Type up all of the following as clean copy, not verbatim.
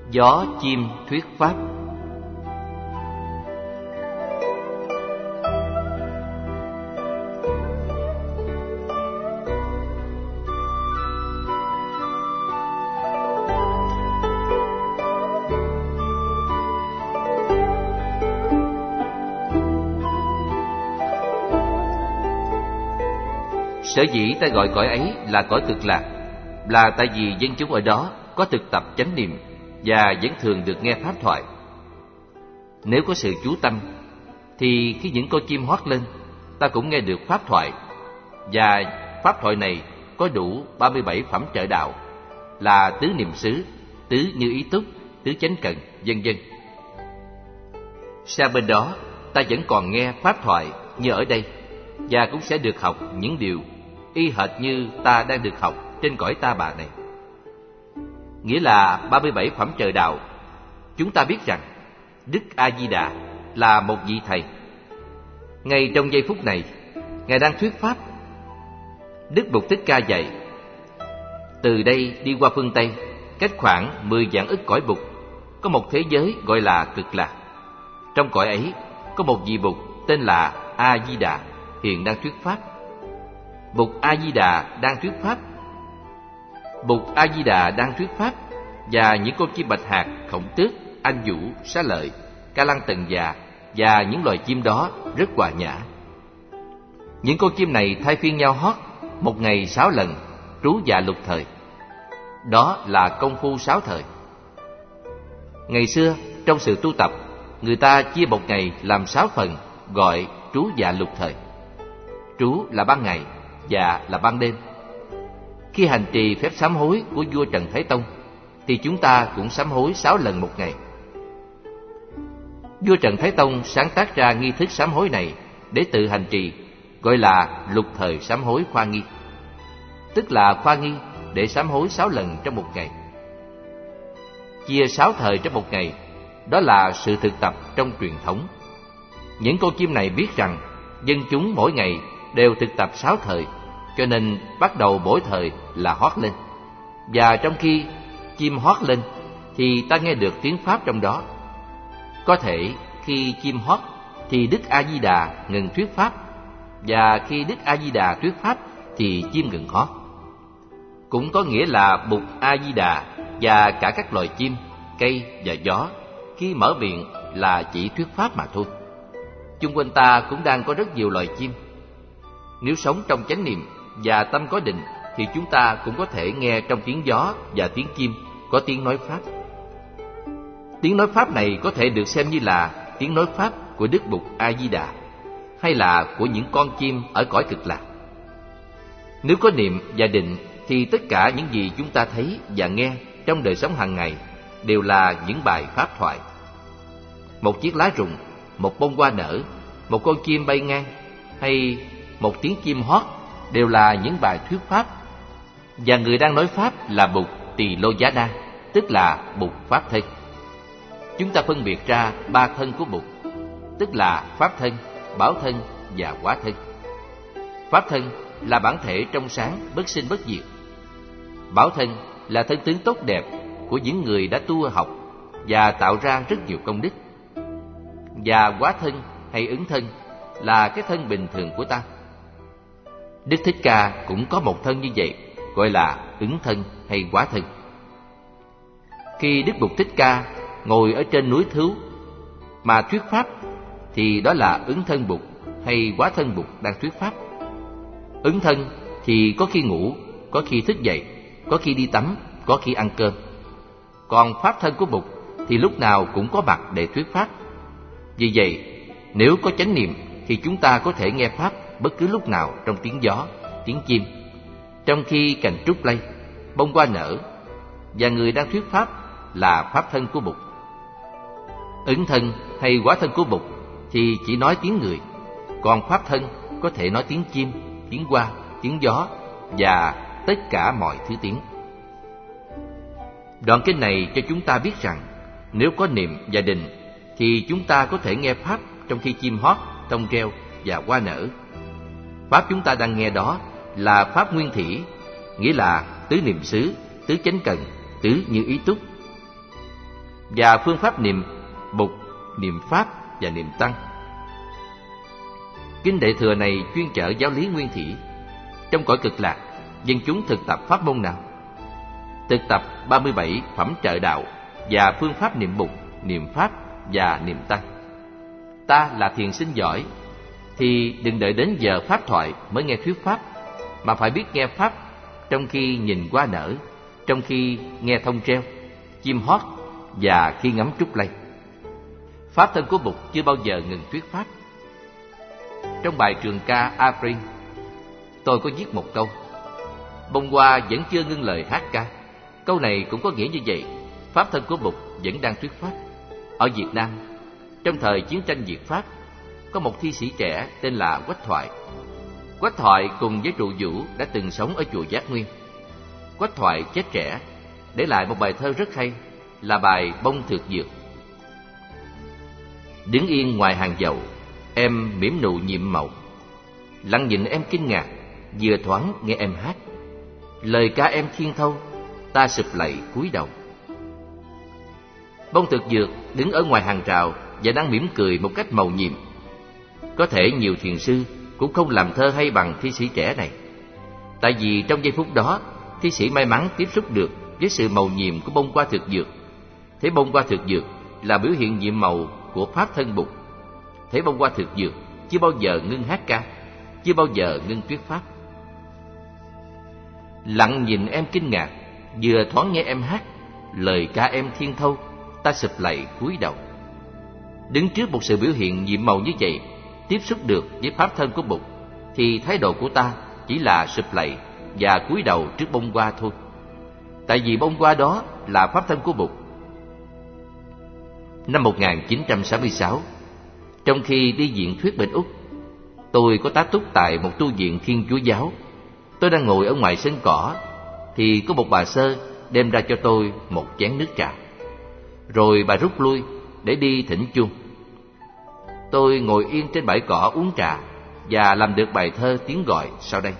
Gió chim thuyết pháp. Sở dĩ ta gọi cõi ấy là cõi cực lạc là tại vì dân chúng ở đó có thực tập chánh niệm và vẫn thường được nghe pháp thoại. Nếu có sự chú tâm thì khi những con chim hót lên, ta cũng nghe được pháp thoại. Và pháp thoại này có đủ 37 phẩm trợ đạo là tứ niệm xứ, tứ như ý túc, tứ chánh cần, vân vân. Sang bên đó, ta vẫn còn nghe pháp thoại như ở đây, và cũng sẽ được học những điều y hệt như ta đang được học trên cõi ta bà này. Nghĩa là 37 phẩm trợ đạo. Chúng ta biết rằng Đức A-di-đà là một vị thầy. Ngay trong giây phút này, Ngài đang thuyết pháp. Đức Bụt Thích Ca dạy: từ đây đi qua phương Tây, cách khoảng 10 vạn ức cõi Bụt, có một thế giới gọi là cực lạc. Trong cõi ấy có một vị Bụt tên là A-di-đà hiện đang thuyết pháp. Bụt A-di-đà đang thuyết pháp. Bụt A-di-đà đang thuyết pháp, và những con chim bạch hạc, khổng tước, anh vũ, xá lợi, ca lăng tần già và những loài chim đó rất hòa nhã. Những con chim này thay phiên nhau hót, một ngày 6 lần, trú dạ lục thời. Đó là công phu 6 thời. Ngày xưa, trong sự tu tập, người ta chia một ngày làm 6 phần, gọi trú dạ lục thời. Trú là ban ngày, dạ là ban đêm. Khi hành trì phép sám hối của vua Trần Thái Tông, thì chúng ta cũng sám hối 6 lần một ngày. Vua Trần Thái Tông sáng tác ra nghi thức sám hối này để tự hành trì, gọi là lục thời sám hối khoa nghi, tức là khoa nghi để sám hối 6 lần trong một ngày. Chia 6 thời trong một ngày, đó là sự thực tập trong truyền thống. Những con chim này biết rằng dân chúng mỗi ngày đều thực tập 6 thời, cho nên bắt đầu mỗi thời là hót lên. Và trong khi chim hót lên thì ta nghe được tiếng pháp trong đó. Có thể khi chim hót thì Đức A-di-đà ngừng thuyết pháp, và khi Đức A-di-đà thuyết pháp thì chim ngừng hót. Cũng có nghĩa là Bụt A-di-đà và cả các loài chim, cây và gió khi mở miệng là chỉ thuyết pháp mà thôi. Chung quanh ta cũng đang có rất nhiều loài chim. Nếu sống trong chánh niệm và tâm có định thì chúng ta cũng có thể nghe trong tiếng gió và tiếng chim có tiếng nói pháp. Tiếng nói pháp này có thể được xem như là tiếng nói pháp của Đức Bụt A-di-đà hay là của những con chim ở cõi cực lạc. Nếu có niệm và định thì tất cả những gì chúng ta thấy và nghe trong đời sống hàng ngày đều là những bài pháp thoại. Một chiếc lá rụng, một bông hoa nở, một con chim bay ngang hay một tiếng chim hót đều là những bài thuyết pháp. Và người đang nói pháp là Bụt Tỳ Lô Giá Na, tức là Bụt Pháp Thân. Chúng ta phân biệt ra 3 thân của Bụt, tức là Pháp Thân, Bảo Thân và Hóa Thân. Pháp Thân là bản thể trong sáng, bất sinh bất diệt. Bảo Thân là thân tướng tốt đẹp của những người đã tu học và tạo ra rất nhiều công đức. Và Hóa Thân hay Ứng Thân là cái thân bình thường của ta. Đức Thích Ca cũng có một thân như vậy, gọi là Ứng Thân hay Hóa Thân. Khi Đức Bụt Thích Ca ngồi ở trên núi Thứu mà thuyết pháp thì đó là Ứng Thân Bụt hay Hóa Thân Bụt đang thuyết pháp. Ứng Thân thì có khi ngủ, có khi thức dậy, có khi đi tắm, có khi ăn cơm. Còn Pháp Thân của Bụt thì lúc nào cũng có mặt để thuyết pháp. Vì vậy, nếu có chánh niệm thì chúng ta có thể nghe pháp bất cứ lúc nào trong tiếng gió, tiếng chim, trong khi cành trúc lay, bông hoa nở, và người đang thuyết pháp là Pháp Thân của Bụt. Ứng Thân hay Hóa Thân của Bụt thì chỉ nói tiếng người, còn Pháp Thân có thể nói tiếng chim, tiếng hoa, tiếng gió và tất cả mọi thứ tiếng. Đoạn kinh này cho chúng ta biết rằng nếu có niệm và định thì chúng ta có thể nghe pháp trong khi chim hót, thông reo và hoa nở. Pháp chúng ta đang nghe đó là pháp nguyên thủy, nghĩa là tứ niệm xứ, tứ chánh cần, tứ như ý túc. và phương pháp niệm Bụt, niệm Pháp và niệm Tăng. Kinh Đại Thừa này chuyên chở giáo lý nguyên thủy. Trong cõi Cực Lạc, dân chúng thực tập pháp môn nào? Thực tập 37 phẩm trợ đạo và phương pháp niệm Bụt, niệm Pháp và niệm Tăng. Ta là thiền sinh giỏi thì đừng đợi đến giờ pháp thoại mới nghe thuyết pháp, mà phải biết nghe pháp trong khi nhìn hoa nở, trong khi nghe thông reo, chim hót và khi ngắm trúc lây. Pháp thân của Bụt chưa bao giờ ngừng thuyết pháp. Trong bài trường ca Aprin, tôi có viết một câu: bông hoa vẫn chưa ngưng lời hát ca. Câu này cũng có nghĩa như vậy. Pháp thân của Bụt vẫn đang thuyết pháp. Ở Việt Nam, trong thời chiến tranh Việt Pháp, có một thi sĩ trẻ tên là Quách Thoại. Quách Thoại cùng với Trụ Vũ đã từng sống ở chùa Giác Nguyên. Quách Thoại chết trẻ, để lại một bài thơ rất hay, là bài Bông Thực Dược. Đứng yên ngoài hàng dầu, em mỉm nụ nhiệm màu. Lặng nhìn em kinh ngạc, vừa thoáng nghe em hát. Lời ca em thiên thâu, ta sụp lạy cúi đầu. Bông Thực Dược đứng ở ngoài hàng rào và đang mỉm cười một cách mầu nhiệm. Có thể nhiều thiền sư cũng không làm thơ hay bằng thi sĩ trẻ này. Tại vì trong giây phút đó, thi sĩ may mắn tiếp xúc được với sự mầu nhiệm của bông hoa thực dược. Thế bông hoa thực dược là biểu hiện nhiệm màu của pháp thân Bụt. Thế bông hoa thực dược chưa bao giờ ngưng hát ca, chưa bao giờ ngưng thuyết pháp. Lặng nhìn em kinh ngạc, vừa thoáng nghe em hát. Lời ca em thiên thâu, ta sụp lạy cúi đầu. Đứng trước một sự biểu hiện nhiệm màu như vậy, tiếp xúc được với pháp thân của Bụt, thì thái độ của ta chỉ là sụp lạy và cúi đầu trước bông hoa thôi. Tại vì bông hoa đó là pháp thân của Bụt. Năm 1966, trong khi đi diễn thuyết bên Úc, tôi có tá túc tại một tu viện Thiên Chúa giáo. Tôi đang ngồi ở ngoài sân cỏ, thì có một bà sơ đem ra cho tôi một chén nước trà. Rồi bà rút lui để đi thỉnh chuông. Tôi ngồi yên trên bãi cỏ uống trà và làm được bài thơ tiếng gọi sau đây.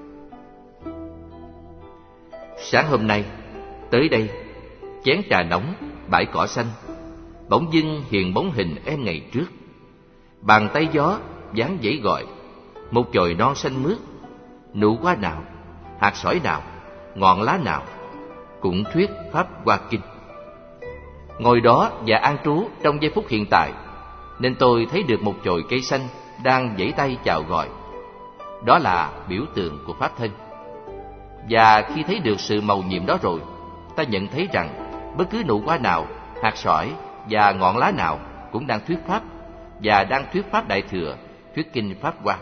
Sáng hôm nay, tới đây, chén trà nóng, bãi cỏ xanh, bỗng dưng hiện bóng hình em ngày trước. Bàn tay gió dáng dãy gọi, một chồi non xanh mướt, nụ hoa nào, hạt sỏi nào, ngọn lá nào, cũng thuyết pháp Hoa Kinh. Ngồi đó và an trú trong giây phút hiện tại, nên tôi thấy được một chồi cây xanh đang giãy tay chào gọi. Đó là biểu tượng của pháp thân. Và khi thấy được sự mầu nhiệm đó rồi, ta nhận thấy rằng bất cứ nụ hoa nào, hạt sỏi và ngọn lá nào cũng đang thuyết pháp, và đang thuyết pháp Đại Thừa, thuyết kinh Pháp Hoa.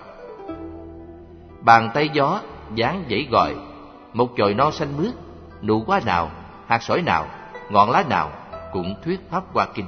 Bàn tay gió dáng dãy gọi, một chồi non xanh mướt, nụ hoa nào, hạt sỏi nào, ngọn lá nào cũng thuyết pháp Hoa Kinh.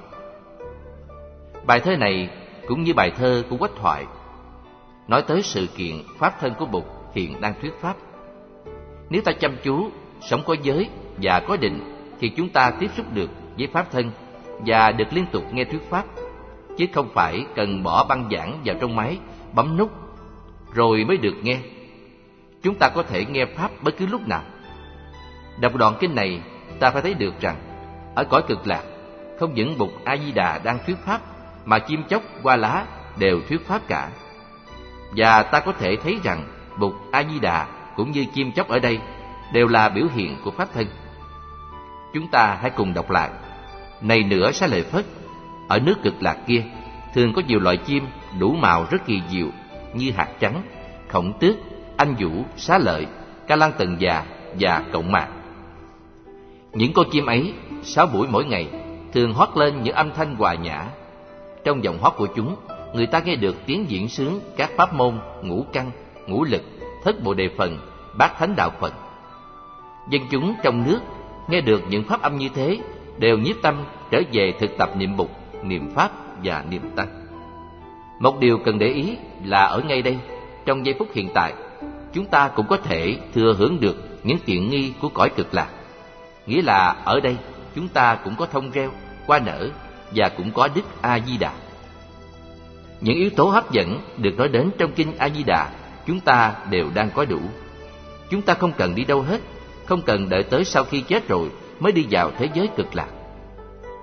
Bài thơ này cũng như bài thơ của Quách Thoại, nói tới sự kiện pháp thân của Bụt hiện đang thuyết pháp. Nếu ta chăm chú, sống có giới và có định, thì chúng ta tiếp xúc được với pháp thân và được liên tục nghe thuyết pháp, chứ không phải cần bỏ băng giảng vào trong máy, bấm nút rồi mới được nghe. Chúng ta có thể nghe pháp bất cứ lúc nào. Đọc đoạn kinh này, ta phải thấy được rằng ở cõi Cực Lạc, không những Bụt A Di Đà đang thuyết pháp, mà chim chóc, hoa lá đều thuyết pháp cả. Và ta có thể thấy rằng Bụt A Di Đà cũng như chim chóc ở đây đều là biểu hiện của pháp thân. Chúng ta hãy cùng đọc lại. Này nữa Xá Lợi Phất, ở nước Cực Lạc kia thường có nhiều loại chim đủ màu rất kỳ diệu, như hạt trắng, khổng tước, anh vũ, xá lợi, ca lan tần già và cộng mạc. Những con chim ấy 6 buổi mỗi ngày thường hót lên những âm thanh hòa nhã. Trong giọng hót của chúng, người ta nghe được tiếng diễn sướng các pháp môn ngũ căn, ngũ lực, thất bồ đề phần, bát thánh đạo Phật. Dân chúng trong nước nghe được những pháp âm như thế đều nhiếp tâm trở về thực tập niệm Bụt, niệm Pháp và niệm Tăng. Một điều cần để ý là ở ngay đây, trong giây phút hiện tại, chúng ta cũng có thể thừa hưởng được những tiện nghi của cõi Cực Lạc. Nghĩa là ở đây chúng ta cũng có thông reo, hoa nở và cũng có Đức A Di Đà. Những yếu tố hấp dẫn được nói đến trong kinh A Di Đà chúng ta đều đang có đủ. Chúng ta không cần đi đâu hết, không cần đợi tới sau khi chết rồi mới đi vào thế giới Cực Lạc.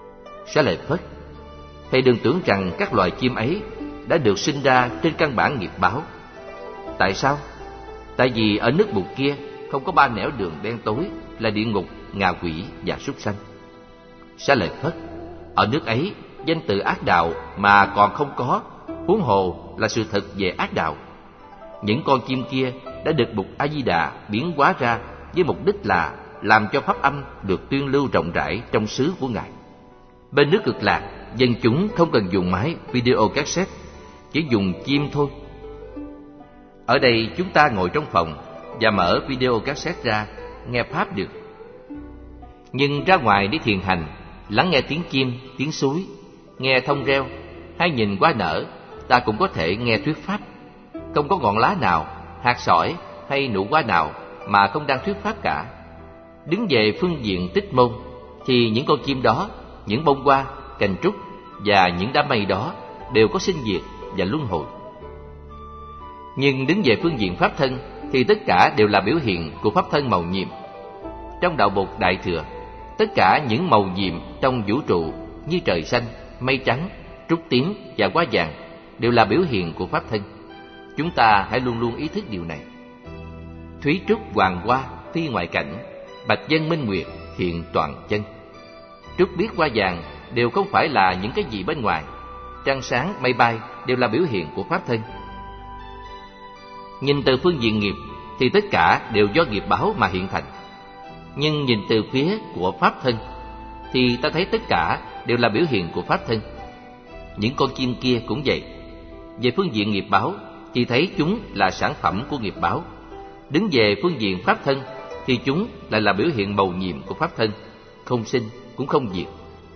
Xá lợi Phất, thầy đừng tưởng rằng các loài chim ấy đã được sinh ra trên căn bản nghiệp báo. Tại sao? Tại vì ở nước bụt kia không có ba nẻo đường đen tối là địa ngục, ngạ quỷ và súc sanh. Xá lợi Phất, ở nước ấy danh từ ác đạo mà còn không có, huống hồ là sự thật về ác đạo. Những con chim kia đã được Bụt A Di Đà biến hóa ra với mục đích là làm cho pháp âm được tuyên lưu rộng rãi trong xứ của Ngài. Bên nước Cực Lạc, dân chúng không cần dùng máy video cassette, chỉ dùng chim thôi. Ở đây chúng ta ngồi trong phòng và mở video cassette ra, nghe pháp được. Nhưng ra ngoài đi thiền hành, lắng nghe tiếng chim, tiếng suối, nghe thông reo hay nhìn hoa nở, ta cũng có thể nghe thuyết pháp. Không có ngọn lá nào, hạt sỏi hay nụ hoa nào mà không đang thuyết pháp cả. Đứng về phương diện tích môn thì những con chim đó, những bông hoa, cành trúc và những đám mây đó đều có sinh diệt và luân hồi. Nhưng đứng về phương diện pháp thân thì tất cả đều là biểu hiện của pháp thân màu nhiệm. Trong đạo Bụt Đại Thừa, tất cả những màu nhiệm trong vũ trụ như trời xanh, mây trắng, trúc tím và hoa vàng đều là biểu hiện của pháp thân. Chúng ta hãy luôn luôn ý thức điều này. Thúy trúc hoàng hoa phi ngoại cảnh, bạch vân minh nguyệt hiện toàn chân. Trúc biếc hoa vàng đều không phải là những cái gì bên ngoài. Trăng sáng mây bay đều là biểu hiện của pháp thân. Nhìn từ phương diện nghiệp thì tất cả đều do nghiệp báo mà hiện thành. Nhưng nhìn từ phía của pháp thân thì ta thấy tất cả đều là biểu hiện của pháp thân. Những con chim kia cũng vậy. Về phương diện nghiệp báo thì thấy chúng là sản phẩm của nghiệp báo. Đứng về phương diện pháp thân thì chúng lại là biểu hiện màu nhiệm của pháp thân, không sinh cũng không diệt.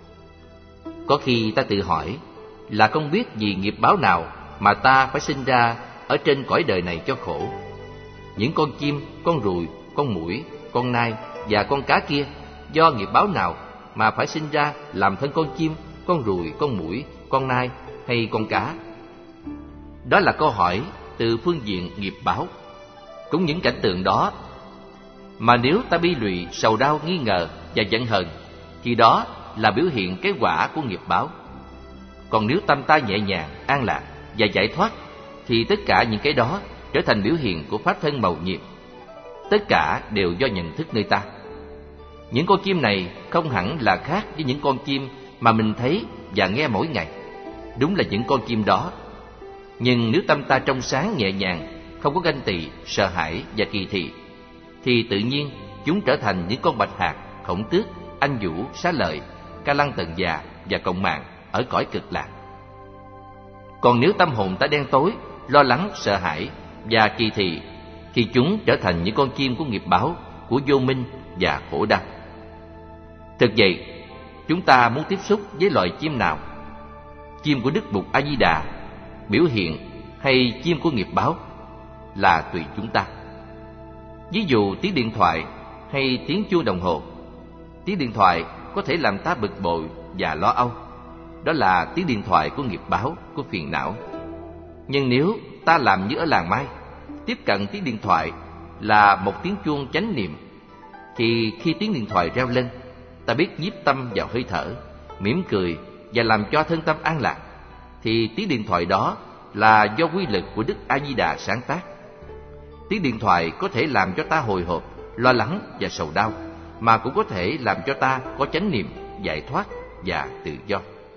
Có khi ta tự hỏi là không biết vì nghiệp báo nào mà ta phải sinh ra ở trên cõi đời này cho khổ. Những con chim, con ruồi, con muỗi, con nai và con cá kia do nghiệp báo nào mà phải sinh ra làm thân con chim, con ruồi, con muỗi, con nai hay con cá? Đó là câu hỏi từ phương diện nghiệp báo. Cũng những cảnh tượng đó mà nếu ta bi lụy, sầu đau, nghi ngờ và giận hờn thì đó là biểu hiện cái quả của nghiệp báo. Còn nếu tâm ta nhẹ nhàng, an lạc và giải thoát thì tất cả những cái đó trở thành biểu hiện của pháp thân màu nhiệm. Tất cả đều do nhận thức nơi ta. Những con chim này không hẳn là khác với những con chim mà mình thấy và nghe mỗi ngày. Đúng là những con chim đó. Nhưng nếu tâm ta trong sáng nhẹ nhàng, không có ganh tị, sợ hãi và kỳ thị, thì tự nhiên chúng trở thành những con bạch hạc, khổng tước, anh vũ, xá lợi, ca lăng tần già và cộng mạng ở cõi cực lạc. Còn nếu tâm hồn ta đen tối, lo lắng, sợ hãi và kỳ thị, thì chúng trở thành những con chim của nghiệp báo, của vô minh và khổ đau. Thực vậy, chúng ta muốn tiếp xúc với loài chim nào? Chim của Đức Bụt A Di Đà, biểu hiện, hay chim của nghiệp báo là tùy chúng ta. Ví dụ tiếng điện thoại hay tiếng chuông đồng hồ. Tiếng điện thoại có thể làm ta bực bội và lo âu. Đó là tiếng điện thoại của nghiệp báo, của phiền não. Nhưng nếu ta làm như ở làng Mai, tiếp cận tiếng điện thoại là một tiếng chuông chánh niệm, thì khi tiếng điện thoại reo lên, ta biết nhiếp tâm vào hơi thở, mỉm cười và làm cho thân tâm an lạc, thì tiếng điện thoại đó là do quy lực của Đức A Di Đà sáng tác. Tiếng điện thoại có thể làm cho ta hồi hộp, lo lắng và sầu đau, mà cũng có thể làm cho ta có chánh niệm, giải thoát và tự do.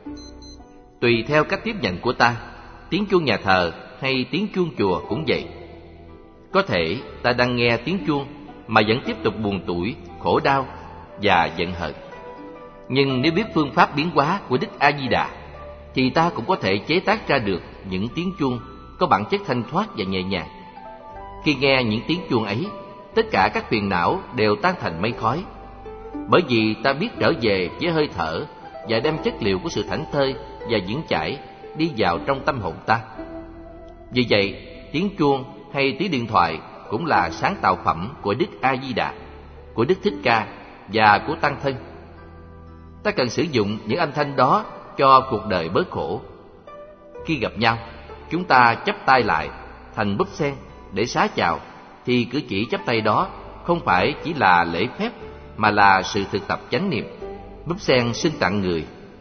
Tùy theo cách tiếp nhận của ta, tiếng chuông nhà thờ hay tiếng chuông chùa cũng vậy. Có thể ta đang nghe tiếng chuông mà vẫn tiếp tục buồn tủi, khổ đau và giận hờn. Nhưng nếu biết phương pháp biến hóa của Đức A Di Đà, thì ta cũng có thể chế tác ra được những tiếng chuông có bản chất thanh thoát và nhẹ nhàng. Khi nghe những tiếng chuông ấy, tất cả các phiền não đều tan thành mây khói, bởi vì ta biết trở về với hơi thở và đem chất liệu của sự thảnh thơi và vững chãi đi vào trong tâm hồn ta. Vì vậy, tiếng chuông hay tiếng điện thoại cũng là sáng tạo phẩm của Đức A Di Đà, của Đức Thích Ca và của Tăng Thân. Ta cần sử dụng những âm thanh đó cho cuộc đời bớt khổ. Khi gặp nhau, chúng ta chắp tay lại thành búp sen để xá chào, thì cử chỉ chắp tay đó không phải chỉ là lễ phép mà là sự thực tập chánh niệm. Búp sen xưng tặng người,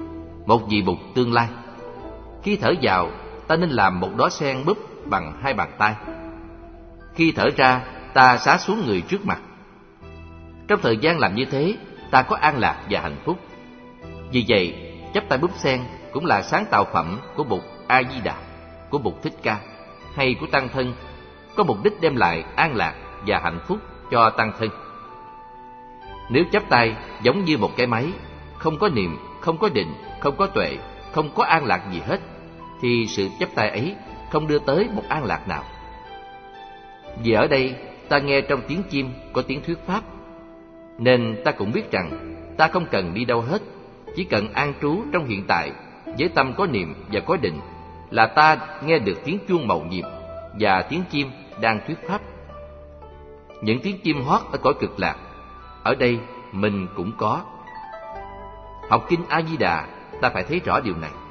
một vị Bụt tương lai. Khi thở vào, ta nên làm một đóa sen búp bằng 2 bàn tay. Khi thở ra, ta xá xuống người trước mặt. Trong thời gian làm như thế, ta có an lạc và hạnh phúc. Vì vậy, chắp tay búp sen cũng là sáng tạo phẩm của Bụt A Di Đà, của Bụt Thích Ca hay của tăng thân, có mục đích đem lại an lạc và hạnh phúc cho tăng thân. Nếu chắp tay giống như một cái máy, không có niệm, không có định, không có tuệ, không có an lạc gì hết, thì sự chắp tay ấy không đưa tới một an lạc nào. Vì ở đây ta nghe trong tiếng chim có tiếng thuyết pháp, nên ta cũng biết rằng ta không cần đi đâu hết, chỉ cần an trú trong hiện tại với tâm có niệm và có định là ta nghe được tiếng chuông mầu nhiệm và tiếng chim đang thuyết pháp. Những tiếng chim hót ở cõi cực lạc, ở đây mình cũng có. Học kinh A Di Đà, ta phải thấy rõ điều này.